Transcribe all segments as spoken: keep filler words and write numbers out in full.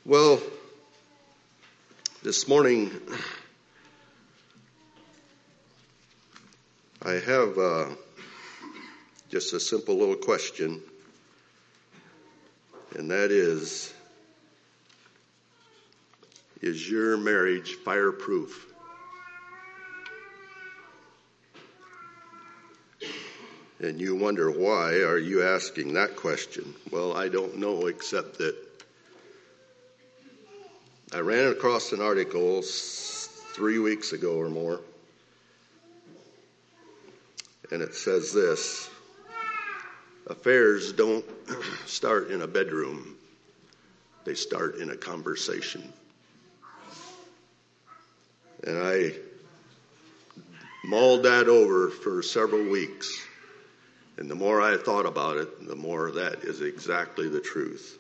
Well, this morning I have uh, just a simple little question, and that is, is your marriage fireproof? And you wonder, why are you asking that question? Well, I don't know, except that I ran across an article three weeks ago or more, and it says this: affairs don't start in a bedroom, they start in a conversation. And I mulled that over for several weeks, and the more I thought about it, the more that is exactly the truth.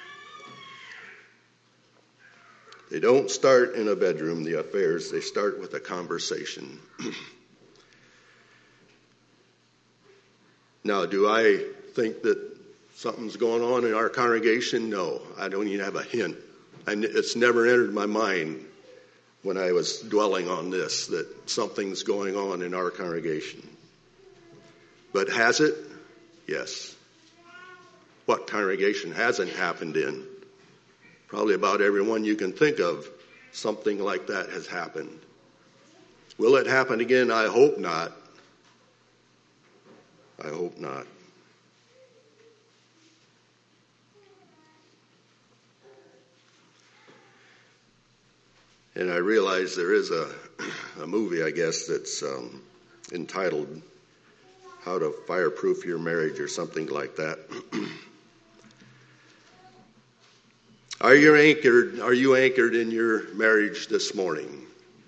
They don't start in a bedroom, the affairs. They start with a conversation. Now, do I think that something's going on in our congregation? No, I don't even have a hint. And it's never entered my mind when I was dwelling on this that something's going on in our congregation. But has it? Yes. What congregation hasn't happened in? Probably about everyone you can think of, something like that has happened. Will it happen again? I hope not. I hope not. And I realize there is a, a movie, I guess, that's um, entitled How to Fireproof Your Marriage or something like that. Are you anchored, are you anchored in your marriage this morning?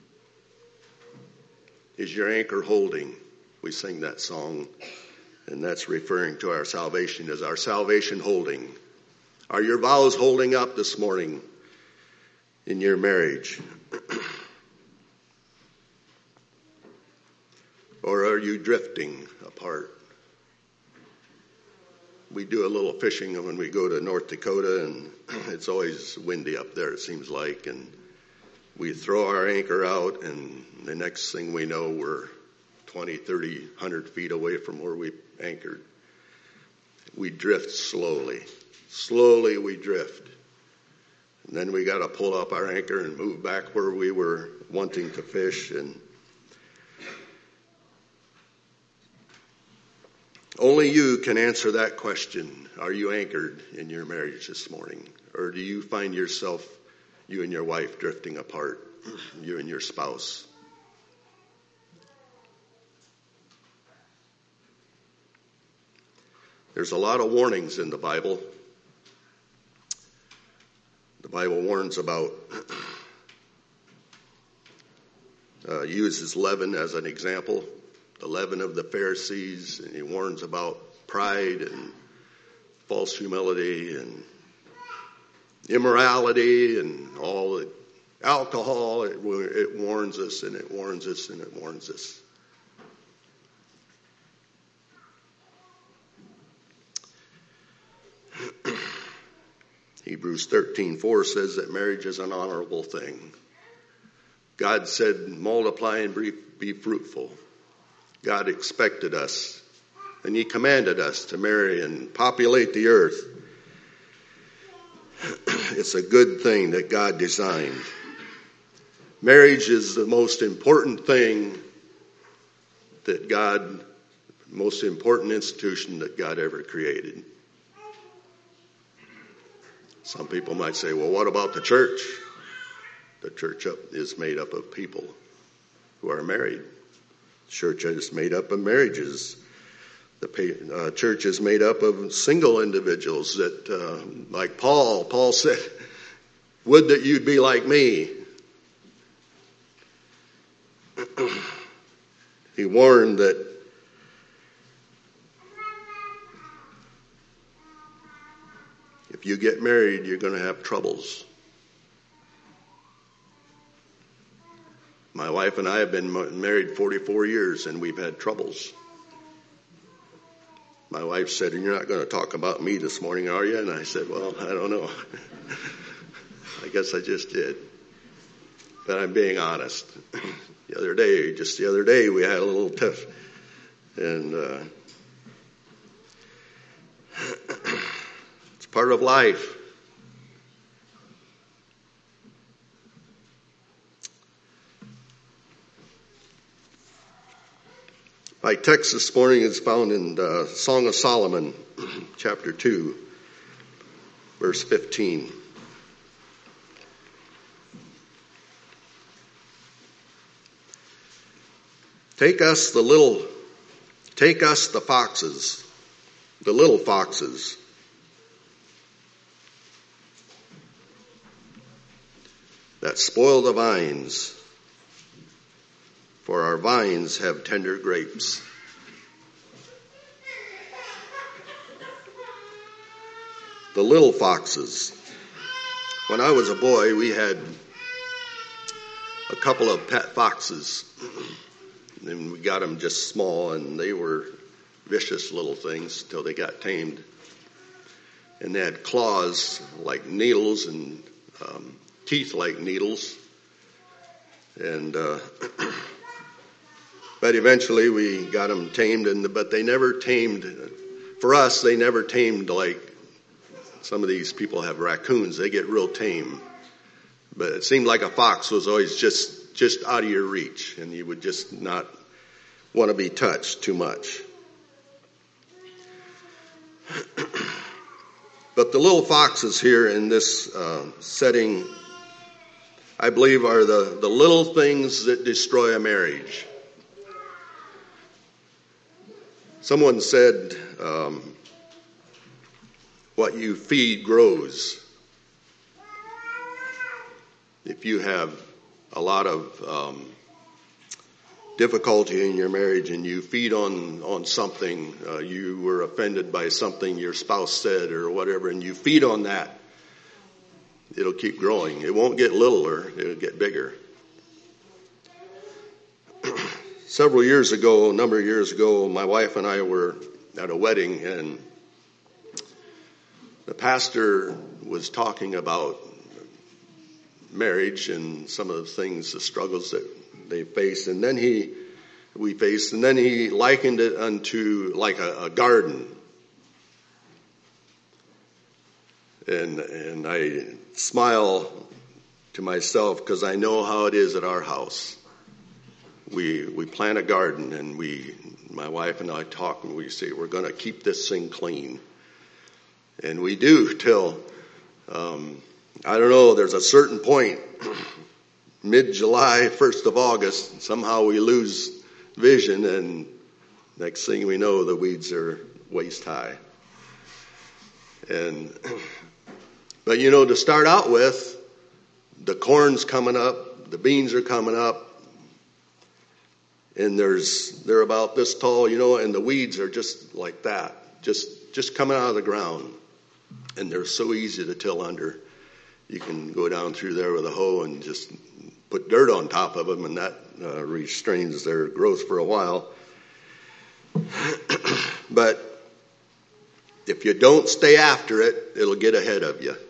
Is your anchor holding? We sing that song, and that's referring to our salvation. Is our salvation holding? Are your vows holding up this morning in your marriage? Or are you drifting apart? We do a little fishing when we go to North Dakota, and it's always windy up there, it seems like. And we throw our anchor out, and the next thing we know, we're twenty, thirty, one hundred feet away from where we anchored. We drift slowly. Slowly we drift. And then we got to pull up our anchor and move back where we were wanting to fish. And only you can answer that question. Are you anchored in your marriage this morning? Or do you find yourself, you and your wife, drifting apart, you and your spouse? There's a lot of warnings in the Bible. The Bible warns about, uh, uses leaven as an example. The leaven of the Pharisees, and he warns about pride and false humility and immorality and all the alcohol. It, it warns us and it warns us and it warns us. Hebrews thirteen four says that marriage is an honorable thing. God said, multiply and be, be fruitful. God expected us, and he commanded us to marry and populate the earth. It's a good thing that God designed. Marriage is the most important thing that God, most important institution that God ever created. Some people might say, well, what about the church? The church is made up of people who are married. Church is made up of marriages. The uh, church is made up of single individuals that, uh, like Paul, Paul said, would that you'd be like me. He warned that if you get married, you're going to have troubles. My wife and I have been married forty-four years, and we've had troubles. My wife said, you're not going to talk about me this morning, are you? And I said, well, I don't know. I guess I just did. But I'm being honest. The other day, just the other day, we had a little tiff. And uh, it's part of life. My text this morning is found in the Song of Solomon, chapter two, verse fifteen. Take us the little, take us the foxes, the little foxes. That spoil the vines, for our vines have tender grapes. The little foxes. When I was a boy, we had a couple of pet foxes. And we got them just small, and they were vicious little things until they got tamed. And they had claws like needles and um, teeth like needles. And uh, but eventually we got them tamed, and but they never tamed. For us, they never tamed like some of these people have raccoons. They get real tame. But it seemed like a fox was always just just out of your reach, and you would just not want to be touched too much. But the little foxes here in this uh, setting, I believe, are the, the little things that destroy a marriage. Someone said, um, what you feed grows. If you have a lot of um, difficulty in your marriage and you feed on, on something, uh, you were offended by something your spouse said or whatever, and you feed on that, it'll keep growing. It won't get littler, it'll get bigger. Several years ago, a number of years ago, my wife and I were at a wedding, and the pastor was talking about marriage and some of the things, the struggles that they face, and then he, we faced, and then he likened it unto like a, a garden. And and I smile to myself because I know how it is at our house. We we plant a garden, and we, my wife and I talk, and we say we're going to keep this thing clean, and we do till. Um, I don't know, there's a certain point, mid-July, first of August, somehow we lose vision, and next thing we know, the weeds are waist high. And, but you know, to start out with, the corn's coming up, the beans are coming up, and there's, they're about this tall, you know, and the weeds are just like that, just, just coming out of the ground. And they're so easy to till under. You can go down through there with a hoe and just put dirt on top of them, and that uh, restrains their growth for a while. But if you don't stay after it, it'll get ahead of you.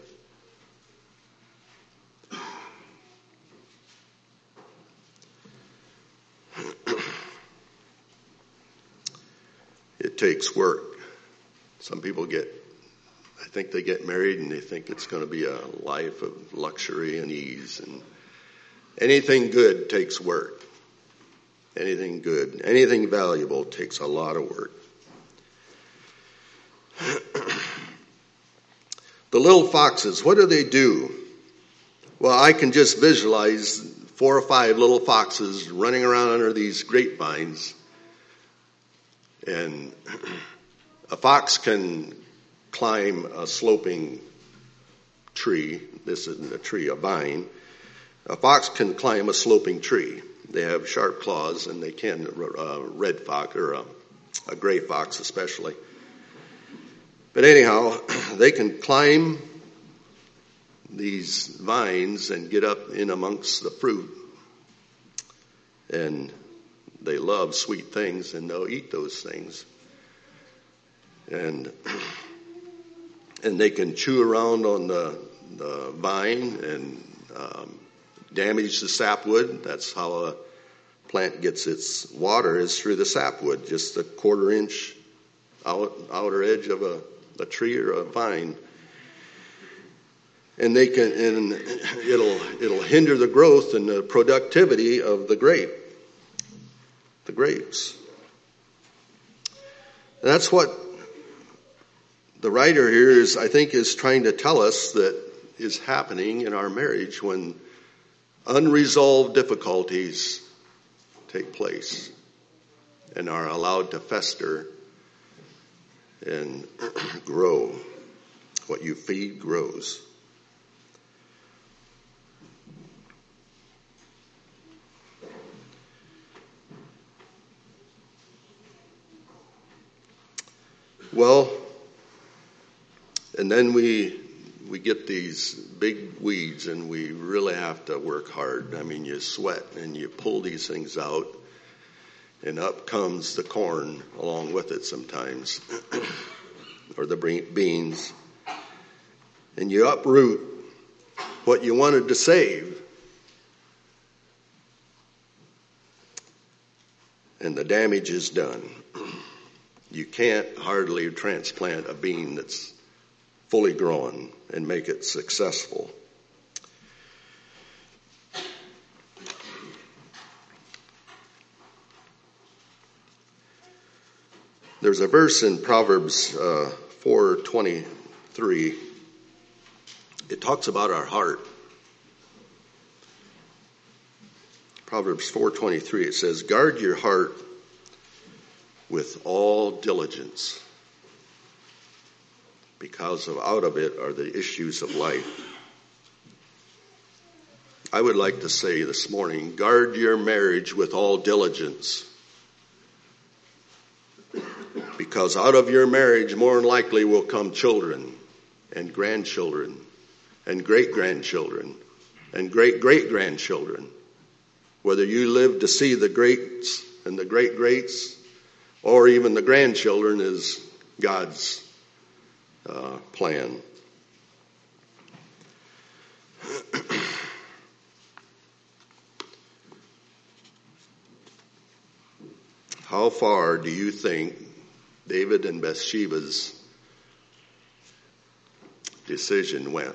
It takes work. Some people get I think they get married and they think it's going to be a life of luxury and ease. And anything good takes work. Anything good, anything valuable takes a lot of work. The little foxes, what do they do? Well, I can just visualize four or five little foxes running around under these grapevines. And a fox can climb a sloping tree. This isn't a tree, a vine. A fox can climb a sloping tree. They have sharp claws, and they can, a red fox, or a, a gray fox especially. But anyhow, they can climb these vines and get up in amongst the fruit. And they love sweet things, and they'll eat those things. And and they can chew around on the, the vine and um, damage the sapwood. That's how a plant gets its water, is through the sapwood, just a quarter inch out, outer edge of a, a tree or a vine. And they can, and it'll it'll hinder the growth and the productivity of the grape, the grapes. And that's what the writer here is, I think, is trying to tell us that is happening in our marriage when unresolved difficulties take place and are allowed to fester and grow. What you feed grows. Well, and then we we get these big weeds, and we really have to work hard. I mean, you sweat and you pull these things out, and up comes the corn along with it sometimes, or the beans, and you uproot what you wanted to save, and the damage is done. You can't hardly transplant a bean that's fully grown and make it successful. There's a verse in Proverbs uh, four twenty-three. It talks about our heart. Proverbs four twenty-three, it says, "Guard your heart with all diligence, because of out of it are the issues of life." I would like to say this morning, guard your marriage with all diligence, because out of your marriage more than likely will come children and grandchildren and great-grandchildren and great-great-grandchildren. Whether you live to see the greats and the great-greats or even the grandchildren is God's uh, plan. How far do you think David and Bathsheba's decision went?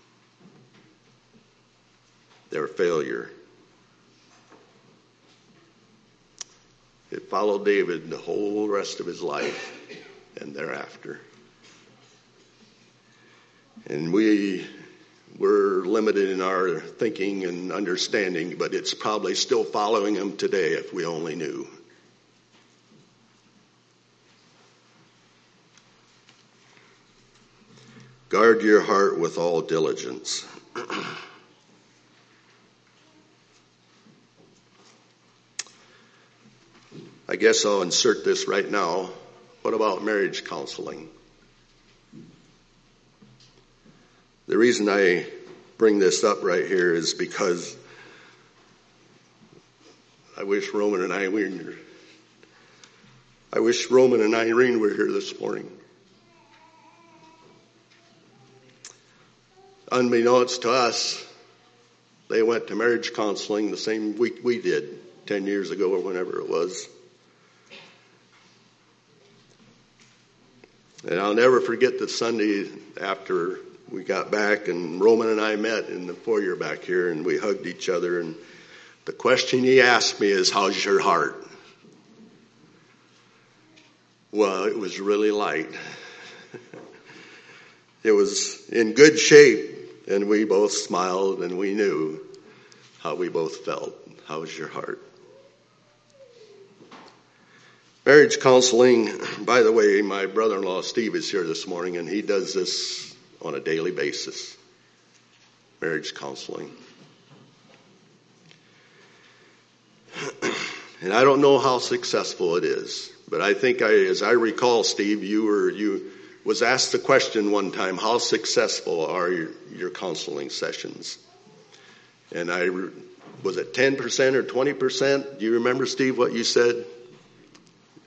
Their failure. It followed David the whole rest of his life and thereafter. And we were limited in our thinking and understanding, but it's probably still following him today if we only knew. Guard your heart with all diligence. I guess I'll insert this right now. What about marriage counseling? The reason I bring this up right here is because I wish Roman and Irene were, I wish Roman and Irene were here this morning. Unbeknownst to us, they went to marriage counseling the same week we did, ten years ago or whenever it was. And I'll never forget the Sunday after we got back and Roman and I met in the foyer back here and we hugged each other, and the question he asked me is, "How's your heart?" Well, it was really light. It was in good shape, and we both smiled and we knew how we both felt. How's your heart? Marriage counseling, by the way, my brother-in-law Steve is here this morning, and he does this on a daily basis. Marriage counseling. And I don't know how successful it is, but I think I, as I recall, Steve, you were, you was asked the question one time, how successful are your, your counseling sessions? And I, was it ten percent or twenty percent? Do you remember, Steve, what you said?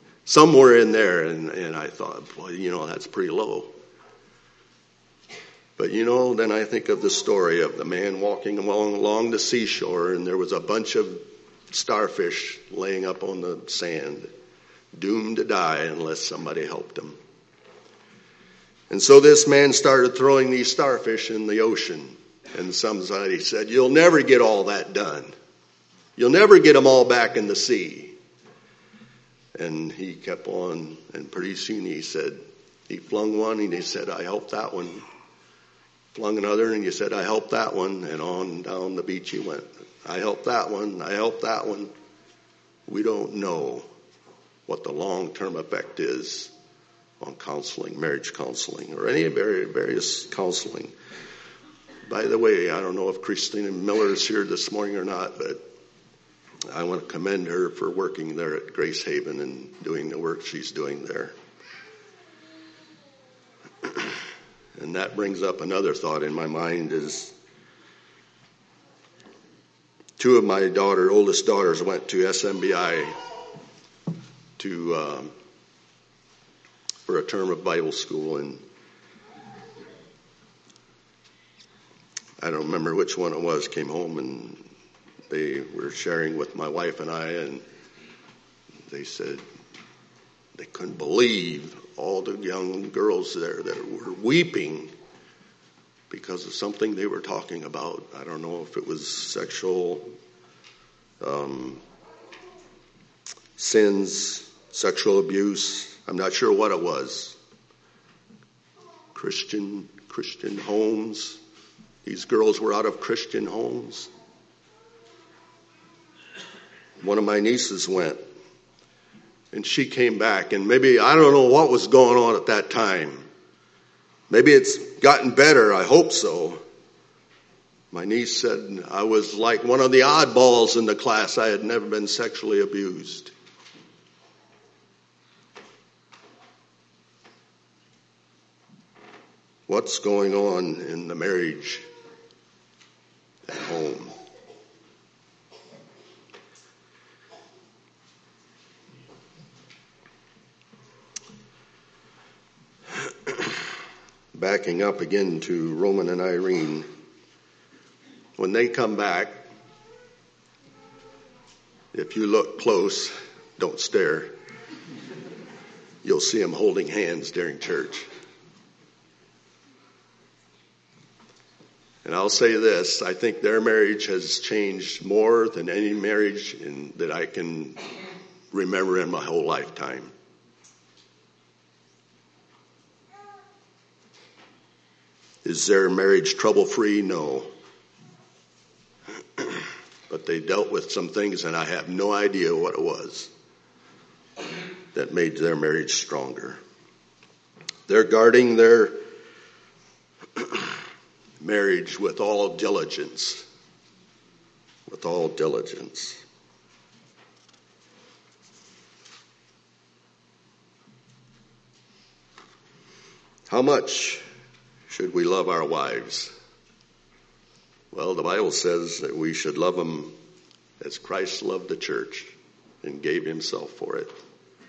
Somewhere in there, and, and I thought, well, you know, that's pretty low. But you know, then I think of the story of the man walking along, along the seashore, and there was a bunch of starfish laying up on the sand, doomed to die unless somebody helped him. And so this man started throwing these starfish in the ocean. And somebody said, "You'll never get all that done. You'll never get them all back in the sea." And he kept on, and pretty soon he said, he flung one, and he said, "I helped that one." Flung another, and he said, "I helped that one." And on down the beach he went. "I helped that one. I helped that one." We don't know what the long-term effect is on counseling, marriage counseling, or any various counseling. By the way, I don't know if Christina Miller is here this morning or not, but I want to commend her for working there at Grace Haven and doing the work she's doing there. And that brings up another thought in my mind is two of my daughter, oldest daughters went to S M B I to um, for a term of Bible school, and I don't remember which one it was, came home and they were sharing with my wife and I, and they said they couldn't believe all the young girls there that were weeping because of something they were talking about. I don't know if it was sexual um, sins, sexual abuse. I'm not sure what it was. Christian, Christian homes. These girls were out of Christian homes. One of my nieces went, and she came back, and maybe, I don't know what was going on at that time. Maybe it's gotten better, I hope so. My niece said I was like one of the oddballs in the class. I had never been sexually abused. What's going on in the marriage at home? Backing up again to Roman and Irene, when they come back, if you look close, don't stare, you'll see them holding hands during church. And I'll say this, I think their marriage has changed more than any marriage in, that I can remember in my whole lifetime. Is their marriage trouble-free? No. But they dealt with some things, and I have no idea what it was that made their marriage stronger. They're guarding their marriage with all diligence. With all diligence. How much should we love our wives? Well, the Bible says that we should love them as Christ loved the church and gave himself for it.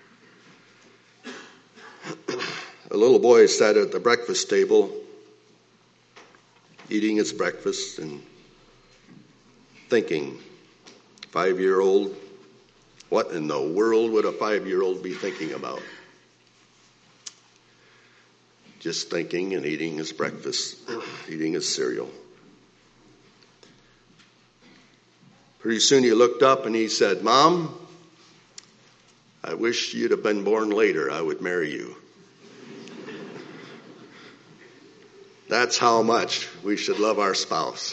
A little boy sat at the breakfast table eating his breakfast and thinking, five-year-old, what in the world would a five-year-old be thinking about? Just thinking and eating his breakfast, eating his cereal. Pretty soon he looked up and he said, "Mom, I wish you'd have been born later. I would marry you." That's how much we should love our spouse.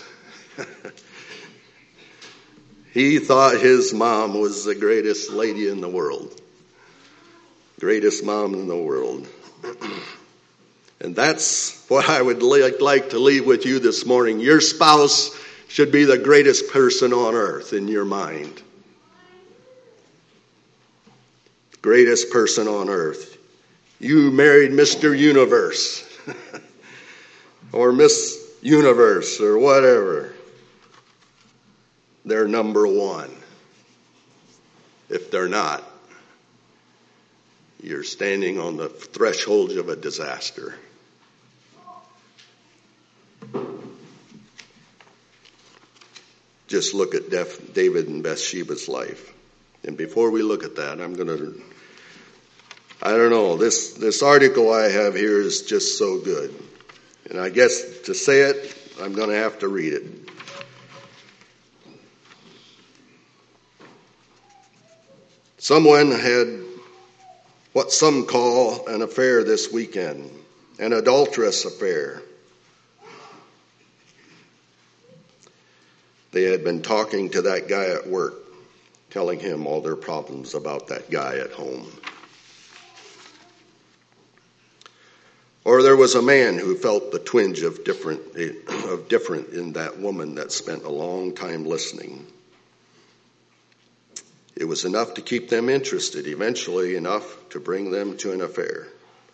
He thought his mom was the greatest lady in the world. Greatest mom in the world. And that's what I would like to leave with you this morning. Your spouse should be the greatest person on earth in your mind. Greatest person on earth. You married Mister Universe or Miss Universe or whatever. They're number one. If they're not, you're standing on the threshold of a disaster. just look at Def- David and Bathsheba's life. And before we look at that, I'm going to, I don't know, this, this article I have here is just so good. And I guess to say it, I'm going to have to read it. Someone had what some call an affair this weekend, an adulterous affair. They had been talking to that guy at work, telling him all their problems about that guy at home. Or there was a man who felt the twinge of different, of different in that woman that spent a long time listening. It was enough to keep them interested, eventually enough to bring them to an affair.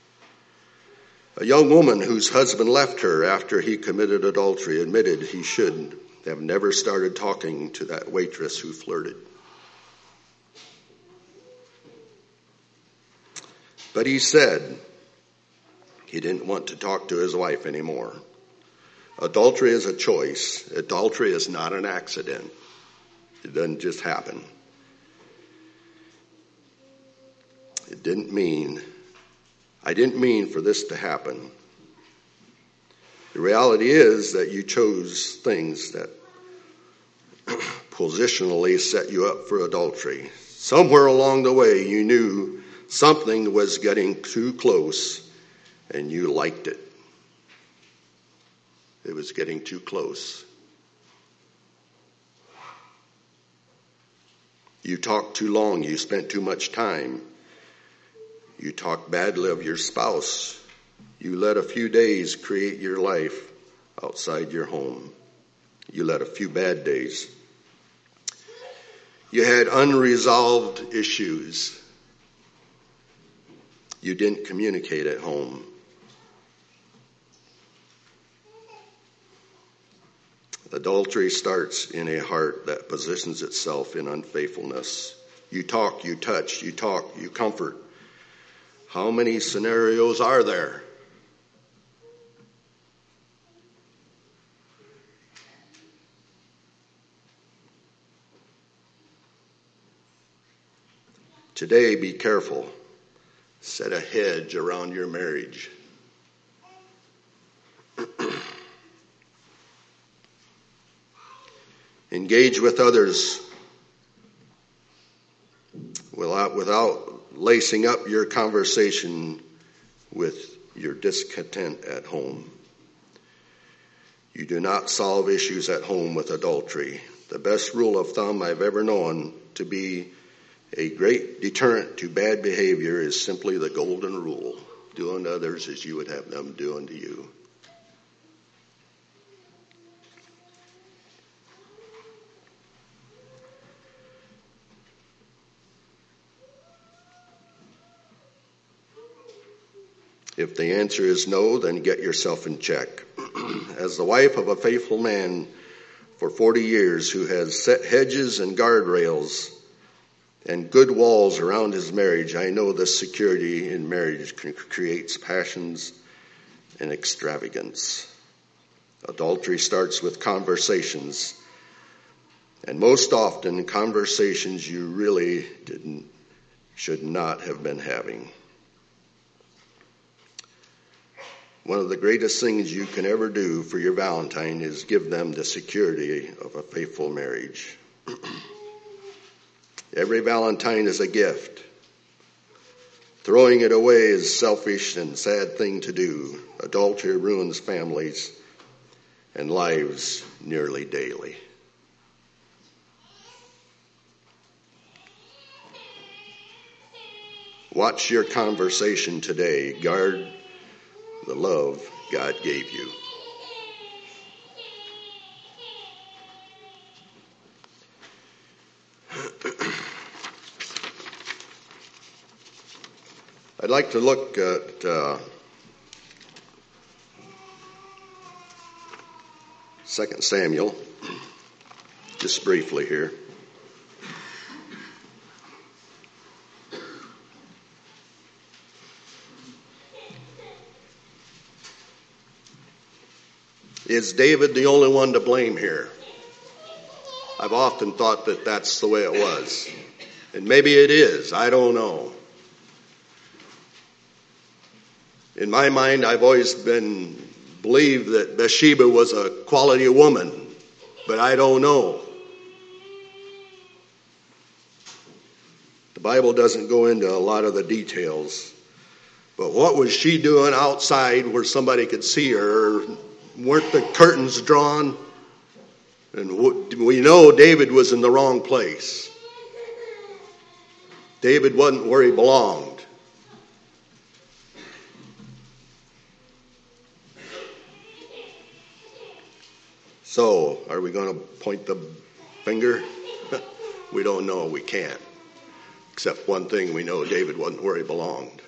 A young woman whose husband left her after he committed adultery admitted he should have never started talking to that waitress who flirted. But he said he didn't want to talk to his wife anymore. Adultery is a choice. Adultery is not an accident. It doesn't just happen. It didn't mean, I didn't mean for this to happen. The reality is that you chose things that positionally set you up for adultery. Somewhere along the way, you knew something was getting too close, and you liked it. It was getting too close. You talked too long. You spent too much time. You talked badly of your spouse. You let a few days create your life outside your home. You let a few bad days. You had unresolved issues. You didn't communicate at home. Adultery starts in a heart that positions itself in unfaithfulness. You talk, you touch, you talk, you comfort. How many scenarios are there? Today, be careful. Set a hedge around your marriage. Engage with others without, without lacing up your conversation with your discontent at home. You do not solve issues at home with adultery. The best rule of thumb I've ever known to be a great deterrent to bad behavior is simply the golden rule. Do unto others as you would have them do unto you. If the answer is no, then get yourself in check. As the wife of a faithful man for forty years who has set hedges and guardrails and good walls around his marriage, I know this security in marriage creates passions and extravagance. Adultery starts with conversations, and most often conversations you really didn't, should not have been having. One of the greatest things you can ever do for your Valentine is give them the security of a faithful marriage. Every Valentine is a gift. Throwing it away is a selfish and sad thing to do. Adultery ruins families and lives nearly daily. Watch your conversation today. Guard the love God gave you. I'd like to look at uh, Second Samuel, just briefly here. Is David the only one to blame here? I've often thought that that's the way it was. And maybe it is. I don't know. In my mind, I've always been believed that Bathsheba was a quality woman, but I don't know. The Bible doesn't go into a lot of the details. But what was she doing outside where somebody could see her? Weren't the curtains drawn? And we know David was in the wrong place. David wasn't where he belonged. So, are we going to point the finger? We don't know. We can't. Except one thing, we know David wasn't where he belonged.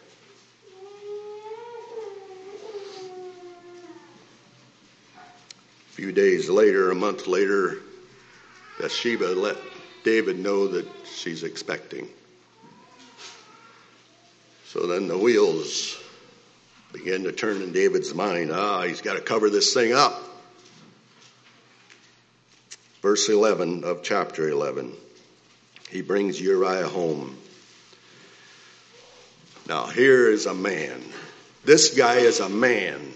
A few days later, a month later, Bathsheba let David know that she's expecting. So then the wheels began to turn in David's mind. Ah, he's got to cover this thing up. Verse eleven of chapter eleven. He brings Uriah home. Now here is a man. This guy is a man.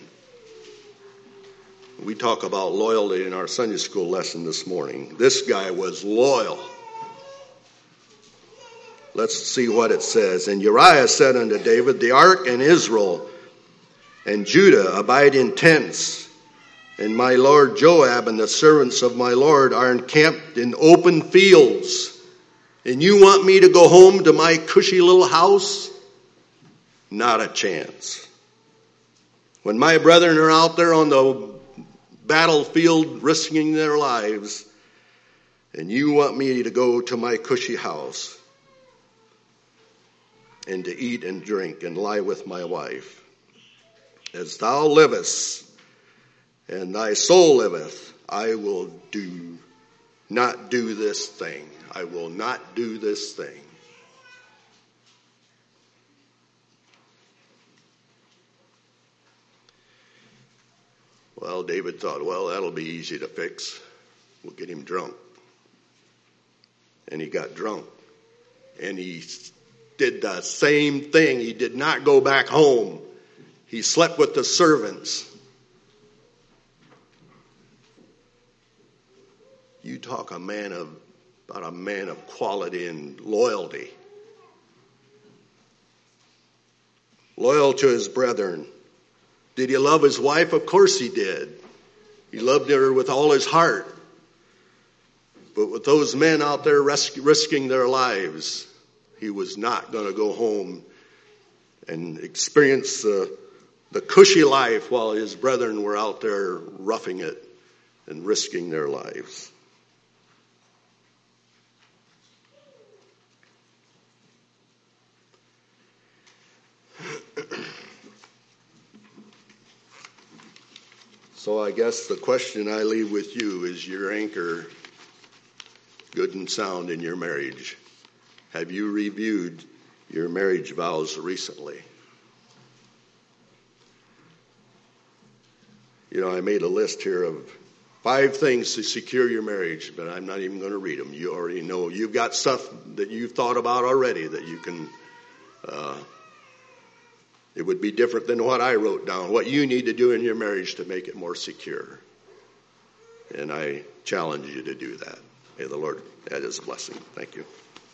We talk about loyalty in our Sunday school lesson this morning. This guy was loyal. Let's see what it says. And Uriah said unto David, the ark and Israel and Judah abide in tents, and my lord Joab and the servants of my lord are encamped in open fields. And you want me to go home to my cushy little house? Not a chance. When my brethren are out there on the battlefield risking their lives, and you want me to go to my cushy house and to eat and drink and lie with my wife, as thou livest and thy soul liveth, I will do not do this thing. I will not do this thing. Well, David thought, well, that'll be easy to fix. We'll get him drunk. And he got drunk. And he did the same thing. He did not go back home. He slept with the servants. You talk a man of, about a man of quality and loyalty. Loyal to his brethren. Did he love his wife? Of course he did. He loved her with all his heart. But with those men out there res- risking their lives, he was not going to go home and experience the, the cushy life while his brethren were out there roughing it and risking their lives. So I guess the question I leave with you is, your anchor good and sound in your marriage? Have you reviewed your marriage vows recently? You know, I made a list here of five things to secure your marriage, but I'm not even going to read them. You already know. You've got stuff that you've thought about already that you can... Uh, It would be different than what I wrote down, what you need to do in your marriage to make it more secure. And I challenge you to do that. May the Lord add his blessing. Thank you.